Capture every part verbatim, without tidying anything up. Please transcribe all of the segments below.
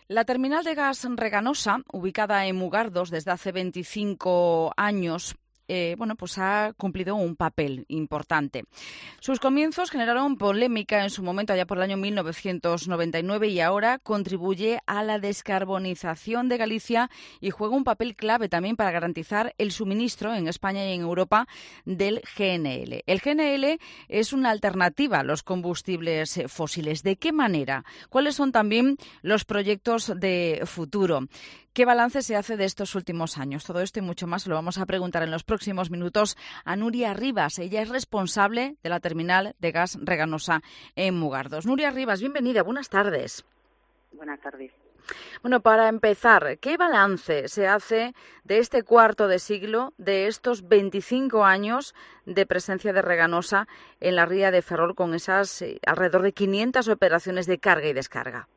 La terminal de gas Reganosa, ubicada en Mugardos desde hace veinticinco años, Eh, bueno, pues ha cumplido un papel importante. Sus comienzos generaron polémica en su momento, allá por el año mil novecientos noventa y nueve, y ahora contribuye a la descarbonización de Galicia y juega un papel clave también para garantizar el suministro en España y en Europa del G N L. El G N L es una alternativa a los combustibles fósiles. ¿De qué manera? ¿Cuáles son también los proyectos de futuro? ¿Qué balance se hace de estos últimos años? Todo esto y mucho más se lo vamos a preguntar en los próximos minutos a Nuria Rivas. Ella es responsable de la terminal de gas Reganosa en Mugardos. Nuria Rivas, bienvenida. Buenas tardes. Buenas tardes. Bueno, para empezar, ¿qué balance se hace de este cuarto de siglo, de estos veinticinco años de presencia de Reganosa en la ría de Ferrol con esas eh, alrededor de quinientas operaciones de carga y descarga?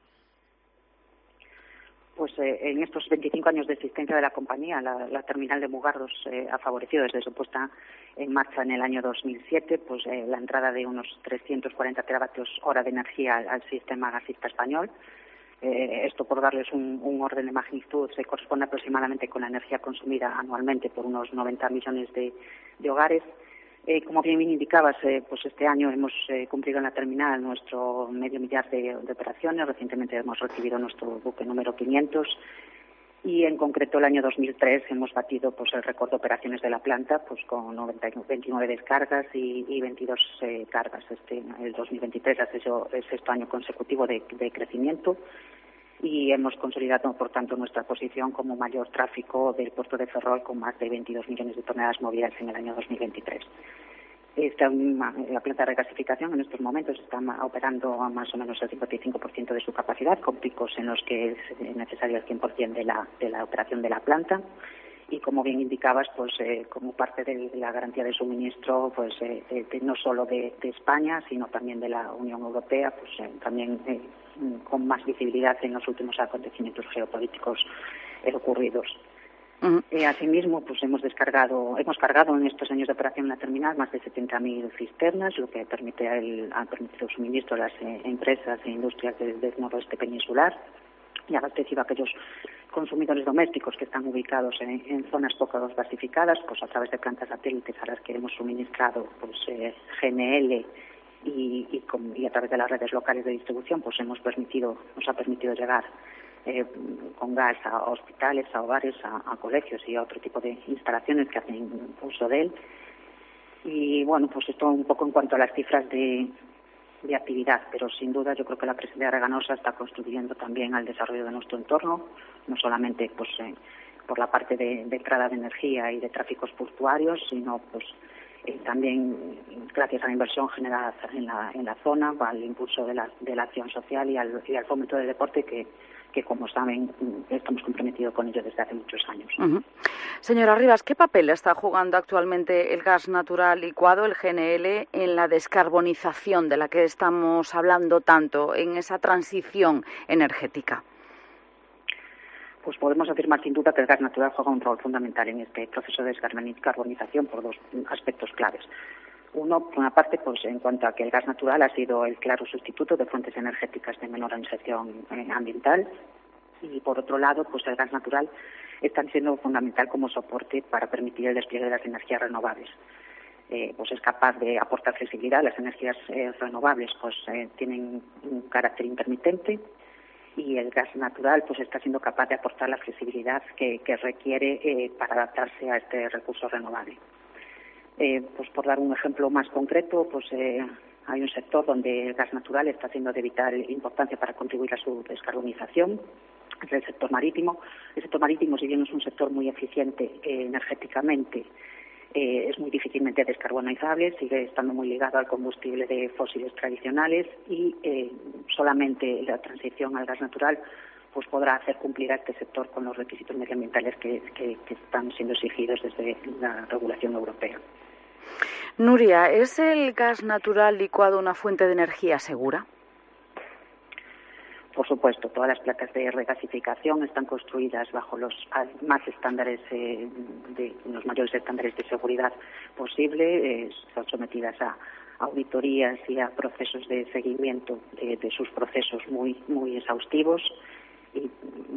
Pues eh, en estos veinticinco años de existencia de la compañía, la, la terminal de Mugardos eh, ha favorecido desde su puesta en marcha en el año dos mil siete pues eh, la entrada de unos trescientos cuarenta teravatios hora de energía al, al sistema gasista español. Eh, esto, por darles un, un orden de magnitud, se corresponde aproximadamente con la energía consumida anualmente por unos noventa millones de, de hogares. Eh, como bien indicabas, eh, pues este año hemos eh, cumplido en la terminal nuestro medio millar de, de operaciones. Recientemente hemos recibido nuestro buque número quinientos y, en concreto, el año dos mil tres hemos batido pues el récord de operaciones de la planta, pues con noventa, veintinueve descargas y, y veintidós eh, cargas. Este, el dos mil veintitrés ha sido el sexto año consecutivo de, de crecimiento. Y hemos consolidado, por tanto, nuestra posición como mayor tráfico del puerto de Ferrol, con más de veintidós millones de toneladas movidas en el año dos mil veintitrés. Esta, la planta de regasificación en estos momentos está operando a más o menos el cincuenta y cinco por ciento de su capacidad, con picos en los que es necesario el cien por ciento de la, de la operación de la planta. Y, como bien indicabas, pues eh, como parte de la garantía de suministro, pues eh, de, de, no solo de, de España, sino también de la Unión Europea, pues eh, también eh, con más visibilidad en los últimos acontecimientos geopolíticos eh, ocurridos. Uh-huh. Eh, asimismo, pues hemos descargado, hemos cargado en estos años de operación en la terminal más de setenta mil cisternas, lo que permite el, ha permitido el suministro a las eh, empresas e industrias del, del noroeste peninsular, y abastecido a aquellos consumidores domésticos que están ubicados en, en zonas poco gasificadas, pues a través de plantas satélites a las que hemos suministrado pues eh, G N L y, y, con, y a través de las redes locales de distribución, pues hemos permitido, nos ha permitido llegar eh, con gas a hospitales, a hogares, a, a colegios y a otro tipo de instalaciones que hacen uso de él. Y bueno, pues esto un poco en cuanto a las cifras de de actividad, pero sin duda yo creo que la presencia de Reganosa está contribuyendo también al desarrollo de nuestro entorno, no solamente pues eh, por la parte de, de entrada de energía y de tráficos portuarios, sino pues eh, también gracias a la inversión generada en la, en la zona, al impulso de la, de la acción social y al, y al fomento del deporte que que, como saben, estamos comprometidos con ello desde hace muchos años. Uh-huh. Señora Rivas, ¿qué papel está jugando actualmente el gas natural licuado, el G N L, en la descarbonización de la que estamos hablando tanto, en esa transición energética? Pues podemos afirmar sin duda que el gas natural juega un rol fundamental en este proceso de descarbonización por dos aspectos claves. Uno, por una parte, pues en cuanto a que el gas natural ha sido el claro sustituto de fuentes energéticas de menor inserción eh, ambiental, y por otro lado, pues el gas natural está siendo fundamental como soporte para permitir el despliegue de las energías renovables. Eh, pues es capaz de aportar flexibilidad. Las energías eh, renovables pues eh, tienen un carácter intermitente, y el gas natural pues está siendo capaz de aportar la flexibilidad que, que requiere eh, para adaptarse a este recurso renovable. Eh, pues por dar un ejemplo más concreto, pues eh, hay un sector donde el gas natural está siendo de vital importancia para contribuir a su descarbonización, es el sector marítimo. El sector marítimo, si bien es un sector muy eficiente eh, energéticamente, eh, es muy difícilmente descarbonizable, sigue estando muy ligado al combustible de fósiles tradicionales, y eh, solamente la transición al gas natural pues podrá hacer cumplir a este sector con los requisitos medioambientales que, que, que están siendo exigidos desde la regulación europea. Nuria, ¿es el gas natural licuado una fuente de energía segura? Por supuesto, todas las plantas de regasificación están construidas bajo los más estándares, eh, de los mayores estándares de seguridad posible, eh, están sometidas a auditorías y a procesos de seguimiento de, de sus procesos muy, muy exhaustivos. Y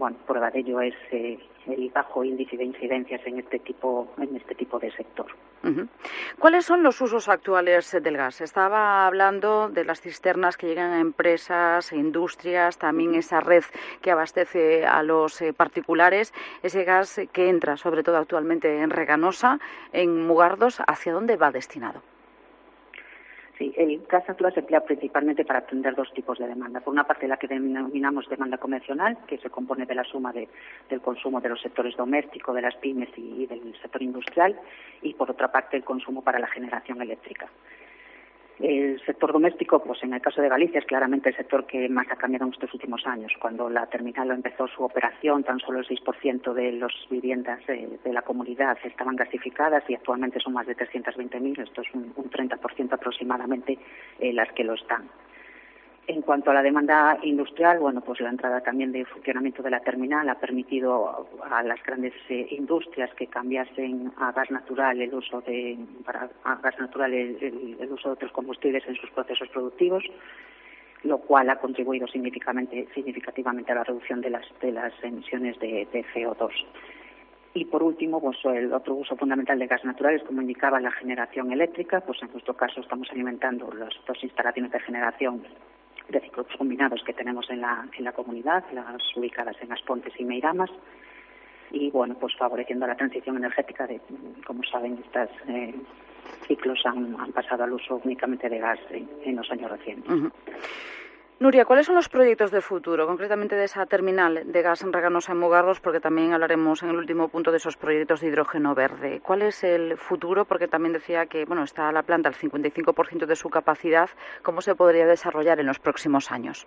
bueno, prueba de ello es eh, el bajo índice de incidencias en este tipo, en este tipo de sector. Uh-huh. ¿Cuáles son los usos actuales del gas? Estaba hablando de las cisternas que llegan a empresas, industrias, también esa red que abastece a los eh, particulares, ese gas que entra sobre todo actualmente en Reganosa, en Mugardos, ¿hacia dónde va destinado? Sí, el gas natural se emplea principalmente para atender dos tipos de demanda. Por una parte, la que denominamos demanda convencional, que se compone de la suma de, del consumo de los sectores domésticos, de las pymes y, y del sector industrial, y por otra parte, el consumo para la generación eléctrica. El sector doméstico, pues en el caso de Galicia, es claramente el sector que más ha cambiado en estos últimos años. Cuando la terminal empezó su operación, tan solo el seis por ciento de las viviendas eh, de la comunidad estaban gasificadas y actualmente son más de trescientos veinte mil, esto es un, un treinta por ciento aproximadamente eh, las que lo están. En cuanto a la demanda industrial, bueno, pues la entrada también de funcionamiento de la terminal ha permitido a las grandes eh, industrias que cambiasen a gas natural el uso de para a gas natural el, el, el uso de otros combustibles en sus procesos productivos, lo cual ha contribuido significativamente, significativamente a la reducción de las de las emisiones de, de C O dos. Y por último, pues el otro uso fundamental de gas natural es, como indicaba, la generación eléctrica. Pues en nuestro caso estamos alimentando las dos instalaciones de generación de ciclos combinados que tenemos en la en la comunidad, las ubicadas en Aspontes y Meiramas, y bueno, pues favoreciendo la transición energética. De, como saben, estos eh, ciclos han, han pasado al uso únicamente de gas en, en los años recientes. Uh-huh. Nuria, ¿cuáles son los proyectos de futuro, concretamente de esa terminal de gas en Reganosa en Mugardos? Porque también hablaremos en el último punto de esos proyectos de hidrógeno verde. ¿Cuál es el futuro? Porque también decía que bueno, está la planta al cincuenta y cinco por ciento de su capacidad. ¿Cómo se podría desarrollar en los próximos años?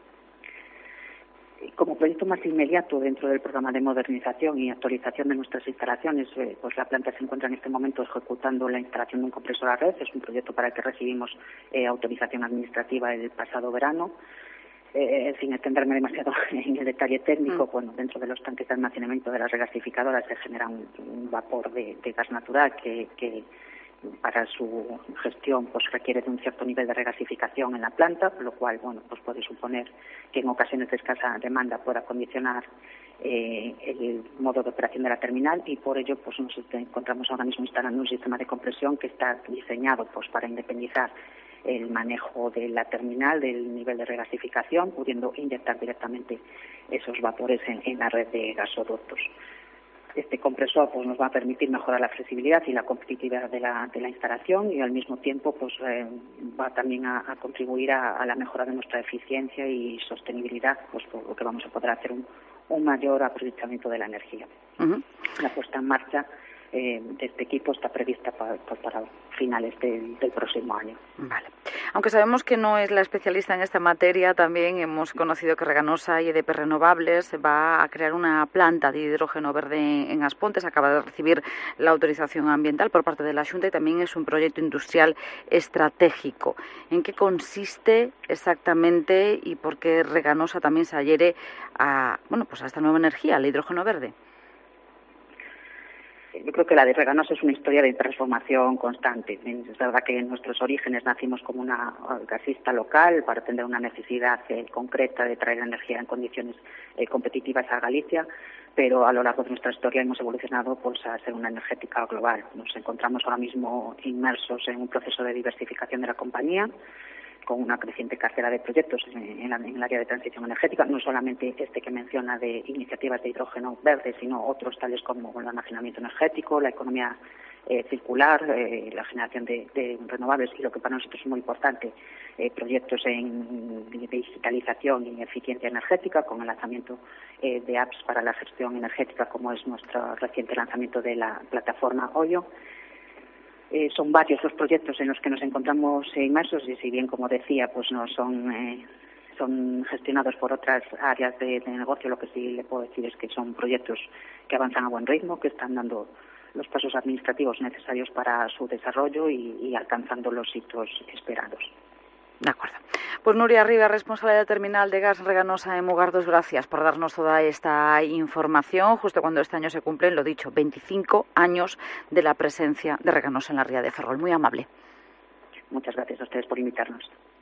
Como proyecto más inmediato dentro del programa de modernización y actualización de nuestras instalaciones, eh, pues la planta se encuentra en este momento ejecutando la instalación de un compresor a red. Es un proyecto para el que recibimos eh, autorización administrativa el pasado verano. Eh, sin extenderme demasiado en el detalle técnico, mm. bueno, dentro de los tanques de almacenamiento de las regasificadoras se genera un, un vapor de, de gas natural que, que para su gestión pues requiere de un cierto nivel de regasificación en la planta, lo cual bueno pues puede suponer que en ocasiones de escasa demanda pueda condicionar eh, el modo de operación de la terminal, y por ello pues nos encontramos ahora mismo instalando un sistema de compresión que está diseñado pues para independizar el manejo de la terminal del nivel de regasificación, pudiendo inyectar directamente esos vapores en, en la red de gasoductos. Este compresor pues nos va a permitir mejorar la flexibilidad y la competitividad de la, de la instalación, y al mismo tiempo pues eh, va también a, a contribuir a, a la mejora de nuestra eficiencia y sostenibilidad, pues por lo que vamos a poder hacer un, un mayor aprovechamiento de la energía. Uh-huh. La puesta en marcha eh, de este equipo está prevista para, para finales del, del próximo año. Vale. Aunque sabemos que no es la especialista en esta materia, también hemos conocido que Reganosa y E D P Renovables va a crear una planta de hidrógeno verde en Aspontes. Acaba de recibir la autorización ambiental por parte de la Xunta y también es un proyecto industrial estratégico. ¿En qué consiste exactamente y por qué Reganosa también se adhiere a, bueno, pues a esta nueva energía, al hidrógeno verde? Yo creo que la de Reganosa es una historia de transformación constante. Es verdad que en nuestros orígenes nacimos como una gasista local para atender una necesidad eh, concreta de traer energía en condiciones eh, competitivas a Galicia, pero a lo largo de nuestra historia hemos evolucionado pues, a ser una energética global. Nos encontramos ahora mismo inmersos en un proceso de diversificación de la compañía, con una creciente cartera de proyectos en, la, en el área de transición energética, no solamente este que menciona de iniciativas de hidrógeno verde, sino otros tales como el almacenamiento energético, la economía eh, circular, eh, la generación de, de renovables y, lo que para nosotros es muy importante, eh, proyectos en de digitalización y eficiencia energética, con el lanzamiento eh, de apps para la gestión energética, como es nuestro reciente lanzamiento de la plataforma Oyo. Eh, son varios los proyectos en los que nos encontramos eh, inmersos, y si bien, como decía, pues no son eh, son gestionados por otras áreas de, de negocio, lo que sí le puedo decir es que son proyectos que avanzan a buen ritmo, que están dando los pasos administrativos necesarios para su desarrollo y, y alcanzando los hitos esperados. De acuerdo. Pues Nuria Rivas, responsable del terminal de gas Reganosa en Mugardos, gracias por darnos toda esta información, justo cuando este año se cumplen, lo dicho, veinticinco años de la presencia de Reganosa en la ría de Ferrol. Muy amable. Muchas gracias a ustedes por invitarnos.